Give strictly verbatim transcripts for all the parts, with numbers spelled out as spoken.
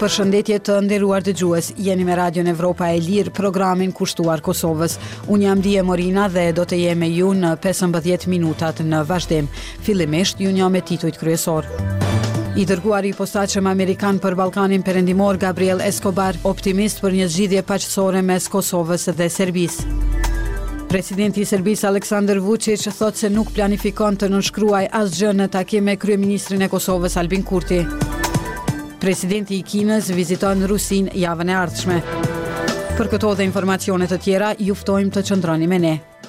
Përshëndetje të nderuar dëgjues, jeni me Radion Evropa e Lirë, programin kushtuar Kosovës. Unë jam Dije Morina dhe do të jem me ju në pesëmbëdhjetë minutat në vazhdim. Fillimisht ju njeh me titujt kryesor. I dërguari i posaçëm amerikan për Ballkanin Perëndimor Gabriel Escobar, optimist për një zgjidhje paqësore mes Kosovës dhe Serbisë. Presidenti i Serbisë Aleksandar Vučić thotë se nuk planifikon të nënshkruaj asgjë në takim me kryeministrin e Kosovës Albin Kurti. Presidenti i Kinës viziton Rusinë javën e ardhshme. Për këto dhe informacione të tjera, ju ftojmë të qëndroni me ne.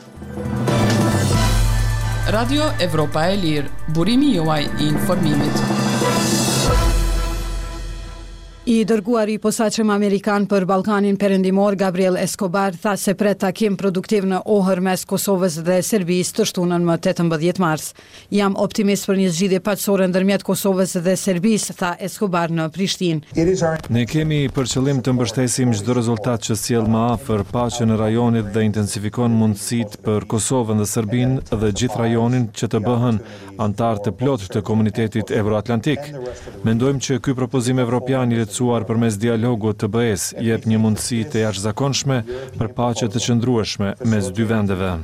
Radio Evropa e Lirë, burimi juaj i informimit. I dërguari i posaçëm amerikan për Ballkanin Perëndimor Gabriel Escobar tha se pret takim produktiv në Ohër mes Kosovës dhe Serbisë të shtunën më tetëmbëdhjetë mars. Jam optimist për një zgjidhje paqësore ndërmjet Kosovës dhe Serbisë, tha Escobar në Prishtinë. Ne kemi për qëllim të mbështesim çdo rezultat që sjell më afër paqen në rajonit dhe intensifikon mundësitë për Kosovën dhe Serbinë dhe gjithë rajonin që të bëhen antar të plotë të komunitetit euroatlantik. Mendojmë që ky propozim evropian i lehtësuar përmes dialogut të B E-s jep një mundësi të jashtëzakonshme për paqe të qëndrueshme mes dy vendeve.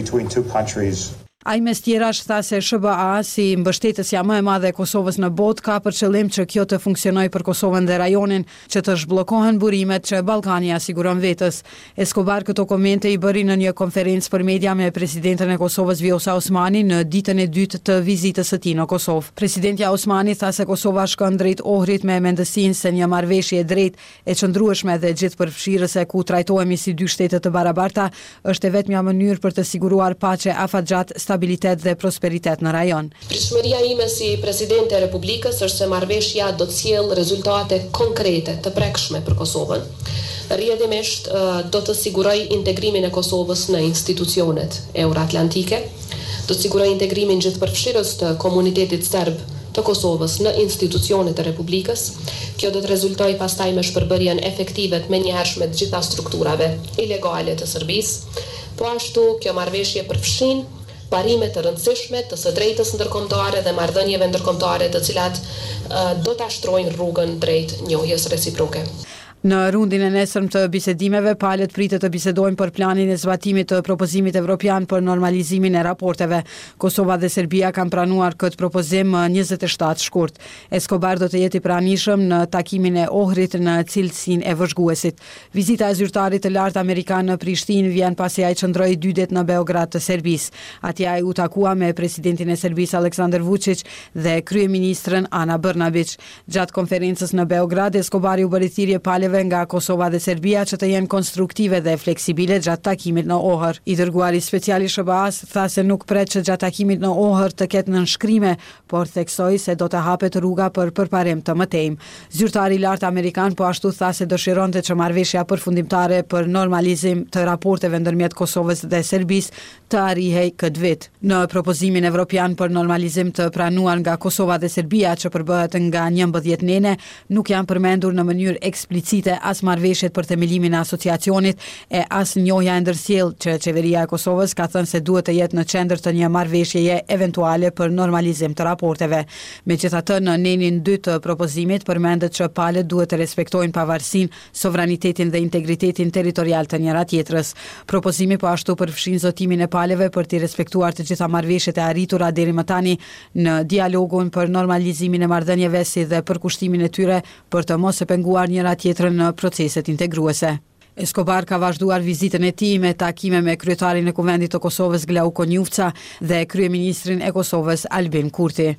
Ai mes tjerash tha se S B A si mbështetësja më e madhe e Kosovës në botë ka për qëllim që kjo të funksionojë për Kosovën dhe rajonin, që të zhbllokohen burimet që Ballkani asiguron vetës. Escobar këto komente i bëri në një konferencë për media me presidenten e Kosovës Vjosa Osmani në ditën e dytë të vizitës së tij në Kosovë. Presidenti Osmani tha se Kosova shkon drejt Ohrit me mendësinë se një marrëveshje e drejtë, e qëndrueshme dhe gjithëpërfshirëse ku trajtohemi si dy shtete të barabarta është e vetmja mënyrë për të siguruar paqe afatgjat, stabilitet dhe prosperitet në rajon. Pritshmëria ime si presidente e Republikës është se marrëveshja do të sjellë rezultate konkrete të prekshme për Kosovën. Rrjedhimisht do të sigurojë integrimin e Kosovës në institucionet euroatlantike, do të sigurojë integrimin gjithëpërfshirës të komunitetit serb të Kosovës në institucionet e Republikës. Kjo do të rezultojë pastaj me shpërbërjen efektive të menjëhershme të gjitha strukturave ilegale të Serbisë. Po ashtu, kjo marrëveshje përfshin parime të rëndësishme të së drejtës ndërkombëtare dhe marrëdhënieve ndërkombëtare të cilat uh, do ta shtrojnë rrugën drejt njohjes reciproke. Në rundin e nesërm të bisedimeve, palët pritet të bisedojnë për planin e zbatimit të propozimit evropian për normalizimin e raporteve. Kosova dhe Serbia kanë pranuar këtë propozim më njëzet e shtatë shkurt. Escobar do të jetë i pranishëm në takimin e Ohrit në cilësinë e vëzhguesit. Vizita e zyrtarit të lartë amerikan në Prishtinë vjen pasi ai qëndroi dy ditë në Beograd të Serbisë. Atje ai u takua me presidentin e Serbisë Aleksandar Vučić dhe kryeministrën Ana Brnabić. Gjatë konferencës në Beograd, Escobar u bëri thirrje palëve nga Kosova dhe Serbia që të jenë konstruktive dhe fleksibile gjatë takimit në Ohër. I dërguari special i S B A-s tha se nuk pret që gjatë takimit në Ohër të ketë nënshkrime, por theksoi se do të hapet rruga për përparim të mëtejmë. Zyrtari i lartë amerikan po ashtu tha se dëshironte që marrëveshja përfundimtare për normalizim të raporteve ndërmjet Kosovës dhe Serbisë të arrijej këtë vit. Në propozimin evropian për normalizim të pranuar nga Kosova dhe Serbia që përbëhet nga njëmbëdhjetë nene, nuk janë përmendur në mënyrë eksplicite as marrëveshjet për themelimin e asociacionit e as njohja e ndërsjellë që qeveria e Kosovës ka thënë se duhet të jetë në qendër të një marrëveshjeje eventuale për normalizim të raporteve. Megjithatë, në nenin dy të propozimit përmendet që palët duhet të respektojnë pavarësinë, sovranitetin dhe integritetin territorial të njëra tjetrës. Propozimi po ashtu përfshin zotimin e palëve për të respektuar të gjitha marrëveshjet e arritura deri më tani në dialogun për normalizimin e marrëdhënieve si dhe për kushtimin e tyre për të mos e penguar njëra tjetrën në proceset integruese. Escobar ka vazhduar vizitën e tij me takime me kryetarin e Kuvendit të Kosovës Glauko Njufca dhe kryeministrin e Kosovës Albin Kurti.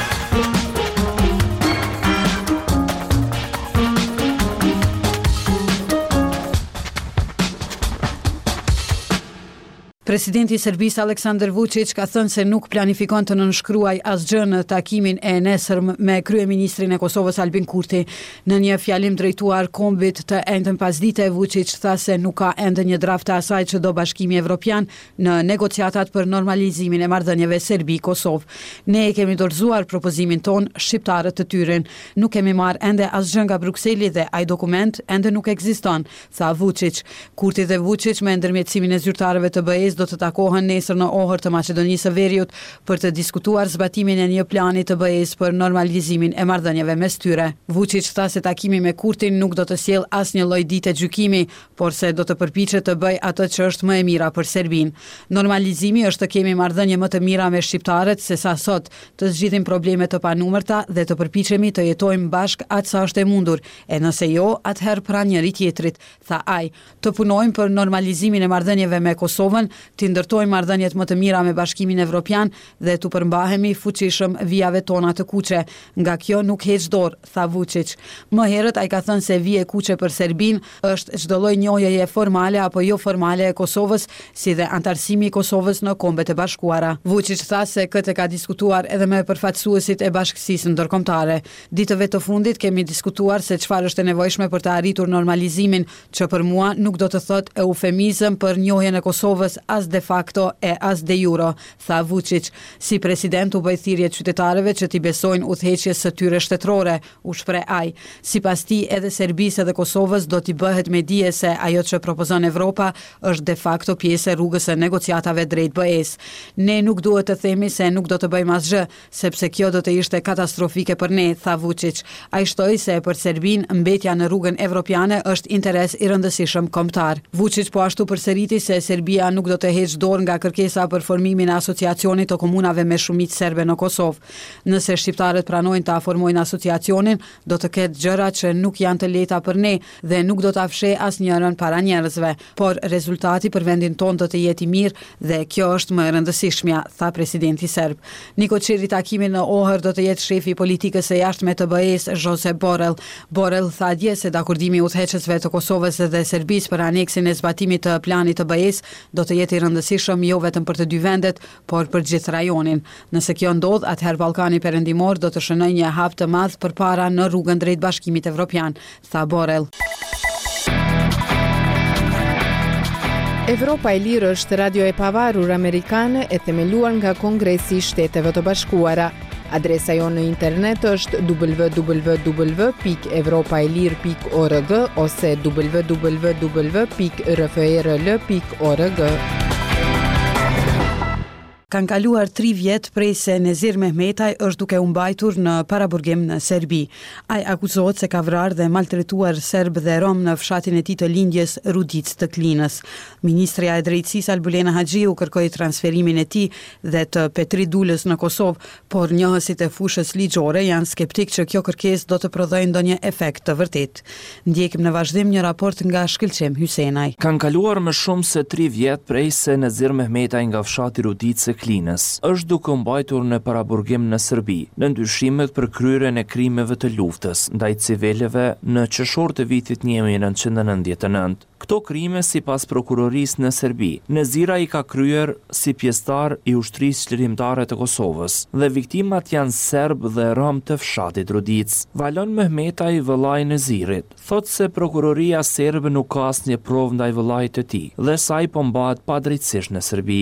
Presidenti i Serbisë Aleksandar Vučić ka thënë se nuk planifikon të nënshkruaj asgjë në takimin e nesërm me kryeministrin e Kosovës Albin Kurti. Në një fjalim drejtuar kombit të njëjtën pasdite, Vučić tha se nuk ka ende një draft të asaj që do Bashkimi Evropian në negociatat për normalizimin e marrëdhënieve Serbi-Kosovë. Ne e kemi dorëzuar propozimin ton shqiptarët të tyren. Nuk kemi marrë ende asgjë nga Brukseli dhe ai dokument ende nuk ekziston, tha Vučić. Kurti dhe Vučić me ndërmjetësimin e zyrtarëve të B E-s do të takohen nesër në Ohër të Maqedonisë së Veriut për të diskutuar zbatimin e një plani të B E-s për normalizimin e marrëdhënieve mes tyre. Vučić tha se takimi me Kurtin nuk do të sjellë asnjë lloj dite gjykimi, por se do të përpiqet të bëj atë që është më e mira për Serbinë. Normalizimi është të kemi marrëdhënie më të mira me shqiptarët se sa sot, të zgjidhim probleme të panumërta dhe të përpiqemi të jetojmë bashkë atë sa është e mundur, e nëse jo, atëherë pra njëri tjetrit, tha ai. Të punojmë për normalizimin e marrëdhënieve me Kosovën, të ndërtojmë marrëdhëniet më të mira me Bashkimin Evropian dhe të përmbahemi fuqishëm vijave tona të kuqe. Nga kjo nuk heq dorë, tha Vučić. Më herët ai ka thënë se vije kuqe për Serbinë është çdo lloj njohjeje formale apo jo formale e Kosovës, si dhe antarësimi i Kosovës në Kombet e Bashkuara. Vučić tha se këtë ka diskutuar edhe me përfaqësuesit e bashkësisë ndërkombëtare. Ditëve të fundit kemi diskutuar se çfarë është e nevojshme për të arritur normalizimin, që për mua nuk do të thot eufemizëm për njohjen e Kosovës as de facto e as de jure, tha Vučić. Si president u bë thirrje qytetarëve që t'i besojnë udhëheqjes së tyre shtetërore, u shpreh ai. Sipas tij, edhe Serbisë dhe Kosovës do t'i bëhet me dije se ajo që propozon Evropa është de facto pjesë e rrugës së negociatave drejt B E-s. Ne nuk duhet të themi se nuk do të bëjmë asgjë, sepse kjo do të ishte katastrofike për ne, tha Vučić. Ai shtoi se për Serbinë mbetja në rrugën evropiane është interes i rëndësishëm kombëtar. Vučić po ashtu përsëriti se Serbia nuk do të heqë dorë nga kërkesa për formimin e asociacionit të komunave me shumicë serbe në Kosovë. Nëse shqiptarët pranojnë ta formojnë asociacionin, do të ketë gjëra që nuk janë të lehta për ne dhe nuk do ta fshej asnjërin para njerëzve, por rezultati për vendin tonë do të jetë i mirë dhe kjo është më e rëndësishmja, tha presidenti serb. Niko Çiri takimin në Ohër do të jetë shefi i politikës së jashtme të B E-s, Josep Borrell. Borrell tha dje se dakordimi i udhëheqësve të Kosovës dhe Serbisë për aneksin e zbatimit të planit të B E-s do të jetë i rëndësishëm jo vetëm për të dy vendet, por për gjithë rajonin. Nëse kjo ndodh, atëherë Ballkani Perëndimor do të shënojë një hap të madh përpara në rrugën drejt Bashkimit Evropian, tha Borrell. Evropa e Lirë është radio e pavarur amerikane e themeluar nga Kongresi i Shteteve të Bashkuara. Adresa jonë në internet është w w w pikë evropaelir pikë org ose w w w pikë r f e r l pikë org. Kanë kaluar tri vjet prej se Nezir Mehmetaj është duke u mbajtur në paraburgim në Serbi. Ai akuzohet se ka vrarë dhe maltretuar serb dhe rom në fshatin e tij të lindjes Rudic të Klinës. Ministrja e Drejtësisë Albulena Haxhiu kërkoi transferimin e tij dhe të Petrit Dulës në Kosovë, por njohësit e fushës ligjore janë skeptik që kjo kërkesë do të prodhojë ndonjë efekt të vërtetë. Ndjekim në vazhdim një raport nga Shkëlqem Hysenaj. Kanë kaluar më shumë se tri vjet prej se Nezir Mehmetaj nga fshati Rudic Klinës është duke mbajtur në paraburgim në Serbi, në ndyshimet për kryerjen e krimeve të luftës ndaj civileve në qershor të vitit një mijë e nëntëqind e nëntëdhjetë e nëntë. Këto krime sipas prokurorisë në Serbi, Nezira i ka kryer si pjesëtar i ushtrisë çlirimtare të Kosovës dhe viktimat janë serb dhe rom të fshatit Rudic. Valon Mehmetaj vëllai i Nezirit thotë se prokuroria serbe nuk ka asnjë provë ndaj vëllait të tij dhe sa i po mbahet padrejtësisht në Serbi.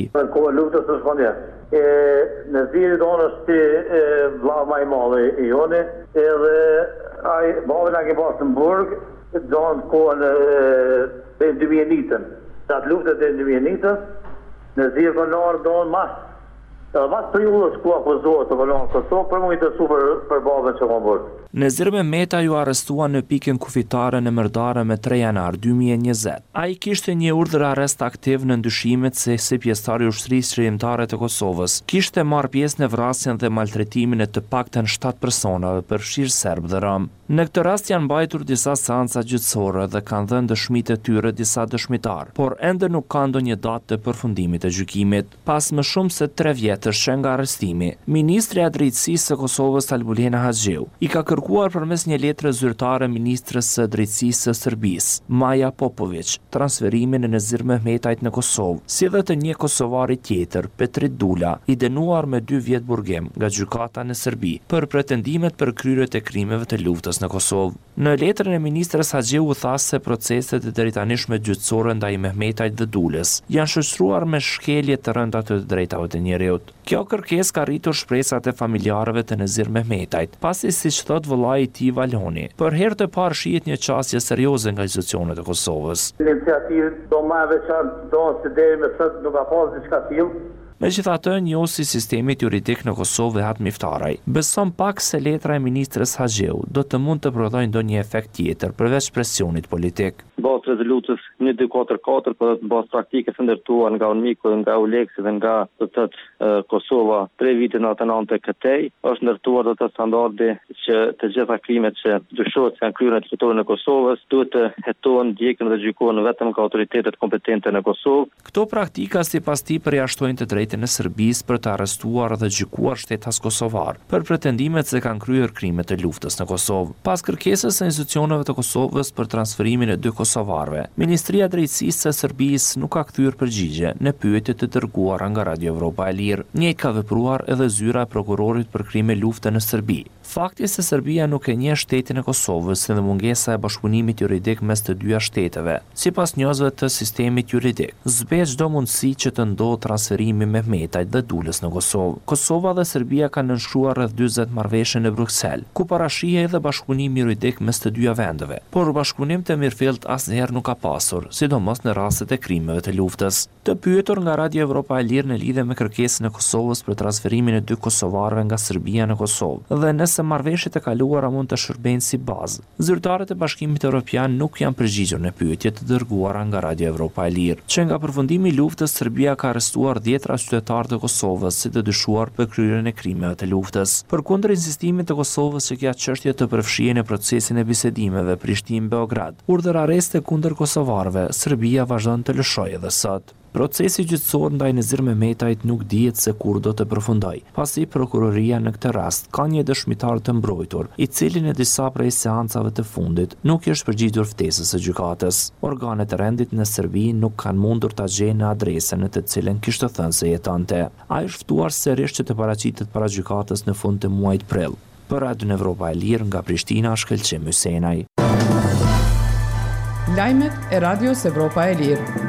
E, Neziri donë është vlla më i madh i jone, edhe ai bave na ke pasur në burg, donë kohën e dy mijë e njëtën. Sa të luftët e dy mijë e njëtën, Neziri vonar donë mas. Edhe mas periudhës ku akuzohet të vonar Kosovë për më të super për babën që ka burg. Nezir Mehmetaj ju arrestua në pikën kufitare në Mërdare me tre janar dy mijë e njëzet. Ai kishte një urdhër arrest aktiv në ndyshimet se si pjesëtar i ushtrisë çlirimtare të Kosovës. Kishte marrë pjesë në vrasjen dhe maltretimin e të paktën shtatë personave, përfshirë serb dhe rom. Në këtë rast janë mbajtur disa seanca gjyqësore dhe kanë dhënë dëshmitë e tyre disa dëshmitar, por ende nuk ka ndonjë datë të përfundimit të gjykimit. Pas më shumë se tre vjetësh nga arrestimi, Ministrja e Drejtësisë së Kosovës Albulena Haxhiu i ka kërkuar përmes një letre zyrtare ministrës së Drejtësisë së Serbisë, Maja Popović, transferimin e Nezir Mehmetajt në Kosovë, si dhe të një kosovari tjetër, Petrit Dula, i dënuar me dy vjet burgim nga gjykata në Serbi për pretendimet për kryerjet e krimeve të luftës në Kosovë. Në letrën e ministrës Haxhiu u tha se proceset e drejtanishme gjyqësore ndaj Mehmetajt dhe Dulës janë shoqëruar me shkelje të rënda të drejtave të njerëzit. plot. Kjo kërkesë ka rritur shpresat e familjarëve të Nezir Mehmetajt, pasi siç thot vëllai i tij Valhoni, për herë të parë shihet një çështje serioze nga institucionet e Kosovës. Iniciativë do më veçantë do se deri më sot nuk ka pas diçka tillë. Megjithatë, njohësi sistemit juridik në Kosovë Hat Miftaraj beson pak se letra e ministres Haxheu do të mund të prodhojë ndonjë efekt tjetër përveç presionit politik. Bazë rezolutës një dy katër katër, por në bazë praktike të ndërtuar nga UNMIK, nga ULEX dhe nga do të thotë Kosova tre vite në atë këtej, është ndërtuar do të thotë standarde që të gjitha krimet që dyshohet se janë kryer në territorin e Kosovës duhet të hetohen, ndjeken dhe gjykohen vetëm nga autoritetet kompetente në Kosovë. Këto praktika sipas tij përjashtojnë të drejtën e Serbisë për të arrestuar dhe gjykuar shtetas kosovar për pretendimet se kanë kryer krime të luftës në Kosovë. Pas kërkesës së institucioneve të Kosovës për transferimin e dy kosovarëve, Ministria e Drejtësisë së Serbisë nuk ka kthyer përgjigje në pyetjet të dërguara nga Radio Evropa e Lirë. Njëjtë ka vepruar edhe zyra e prokurorit për krime lufte në Serbi. Fakti se Serbia nuk e njeh shtetin e Kosovës dhe mungesa e bashkëpunimit juridik mes të dyja shteteve, sipas njohësve të sistemit juridik, zbet çdo mundësi që të ndodhë transferimi me Mehmetajt dhe Dulës në Kosovë. Kosova dhe Serbia kanë nënshkruar rreth dyzet marrëveshje në Bruksel, ku parashihet edhe bashkëpunimi juridik mes të dyja vendeve, por bashkëpunim të mirëfillt asnjëherë nuk ka pasur, sidomos në rastet e krimeve të luftës. Të pyetur nga Radio Evropa e Lirë në lidhje me kërkesën e Kosovës për transferimin e dy kosovarëve nga Serbia në Kosovë dhe nëse marrëveshjet e kaluara mund të shërbejnë si bazë, zyrtarët e Bashkimit Evropian nuk janë përgjigjur në pyetjet të dërguara nga Radio Evropa e Lirë, që nga përfundimi i luftës Serbia ka arrestuar dhjetra qytetarë të Kosovës si të dyshuar për kryerjen e krimeve të luftës. Përkundër insistimit të Kosovës që kjo çështje të përfshihen në procesin e bisedimeve Prishtinë-Beograd, urdhër arreste kundër kosovarëve, Serbia vazhdon të lëshojë edhe sot. Procesi gjyqësor ndaj Nezir Mehmetajt nuk dihet se kur do të përfundojë, pasi prokuroria në këtë rast ka një dëshmitar të mbrojtur, i cili në disa prej seancave të fundit nuk është përgjigjur ftesës së gjykatës. Organet e rendit në Serbi nuk kanë mundur ta gjejnë në adresën në të cilën kishte thënë se jetonte. Ai është ftuar sërish që të paraqitet para gjykatës në fund të muajit prill. Për Radio Evropa e Lirë nga Prishtina, Shkëlqim Hysenaj. Lajmet e Radios Evropa e Lirë.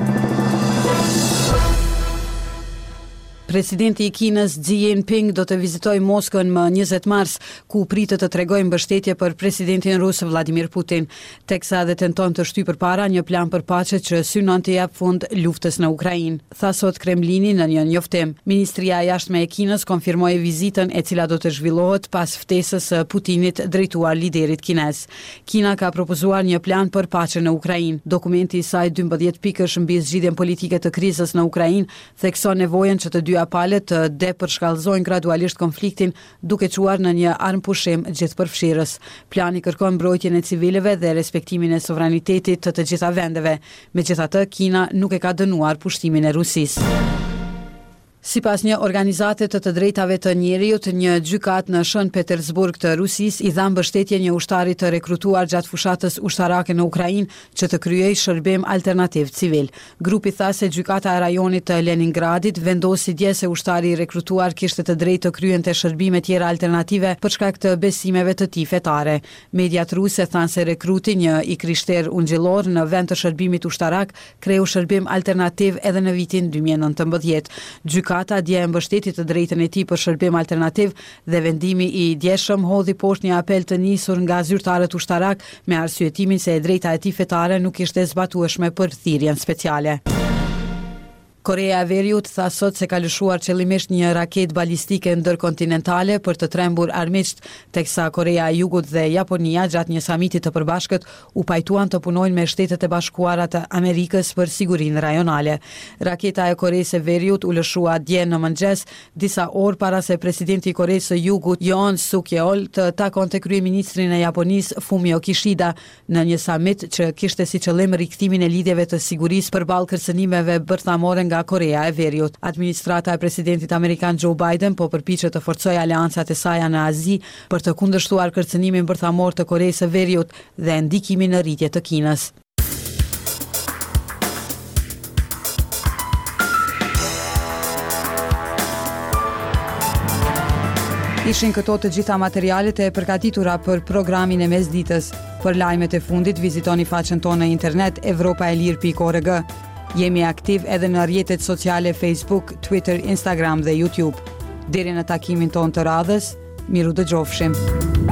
Presidenti i Kinës Xi Jinping do të vizitojë Moskën më njëzet mars, ku pritet të tregojë mbështetje për presidentin rus Vladimir Putin, teksa edhe tenton të shtyjë përpara një plan për paqe që synon të jap fund luftës në Ukrainë, tha sot Kremlini në një njoftim. Ministria e jashtme e Kinës konfirmoi vizitën e cila do të zhvillohet pas ftesës së Putinit drejtuar liderit kinez. Kina ka propozuar një plan për paqe në Ukrainë. Dokumenti i saj dymbëdhjetë pikësh mbi zgjidhjen politike të krizës në Ukrainë thekson nevojën që të dy palët të depërshkallëzojnë gradualisht konfliktin duke quar në një armpushim gjithëpërfshirës. Plani kërkon mbrojtjen e civilëve dhe respektimin e sovranitetit të të gjitha vendeve. Megjithatë, Kina nuk e ka dënuar pushtimin e Rusisë. Sipas një organizate të të drejtave të njerëzit, një gjykat në Shën Petersburg të Rusisë i dha mbështetje një ushtari të rekrutuar gjatë fushatës ushtarake në Ukrainë që të kryej shërbim alternativ civil. Grupi tha se gjykata e rajonit të Leningradit vendosi dje se ushtari i rekrutuar kishte të drejtë të kryente shërbime tjera alternative për shkak të besimeve të tij fetare. Mediat ruse thanë se rekruti, një i krishter ungjillor në vend të shërbimit ushtarak, kreu shërbim alternativ edhe në vitin dy mijë e nëntëmbëdhjetë. Gjykata dje e mbështeti të drejtën e tij për shërbim alternativ dhe vendimi i djeshëm hodhi poshtë një apel të nisur nga zyrtarët ushtarak me arsyetimin se e drejta e tij fetare nuk ishte zbatueshme për thirrjen speciale. Korea e Veriut tha sot se ka lëshuar qëllimisht një raketë balistike ndërkontinentale për të trembur armiqt, teksa Korea e Jugut dhe Japonia gjatë një samiti të përbashkët u pajtuan të punojnë me Shtetet e Bashkuara të Amerikës për sigurinë rajonale. Raketa e Koreas së Veriut u lëshua dje në mëngjes, disa orë para se presidenti i Koreas së Jugut Yoon Suk Yeol të takonte kryeministrin e Japonisë Fumio Kishida në një samit që kishte si qëllim rikthimin e lidhjeve të sigurisë përballë kërcënimeve bërthamore nga Korea e Veriut. Administrata e presidentit amerikan Joe Biden po përpiqet të forcojë aleancat e saj në Azi për të kundërshtuar kërcënimin bërthamor të Koreas së Veriut dhe ndikimin në rritje të Kinës. Ishin këto të gjitha materialet e përgatitura për programin e mesditës. Për lajmet e fundit vizitoni faqen tonë në internet evropaelir pikë org. Jemi aktiv edhe në rrjetet sociale Facebook, Twitter, Instagram dhe YouTube. Deri në takimin ton të radhës, miru dëgjofshim.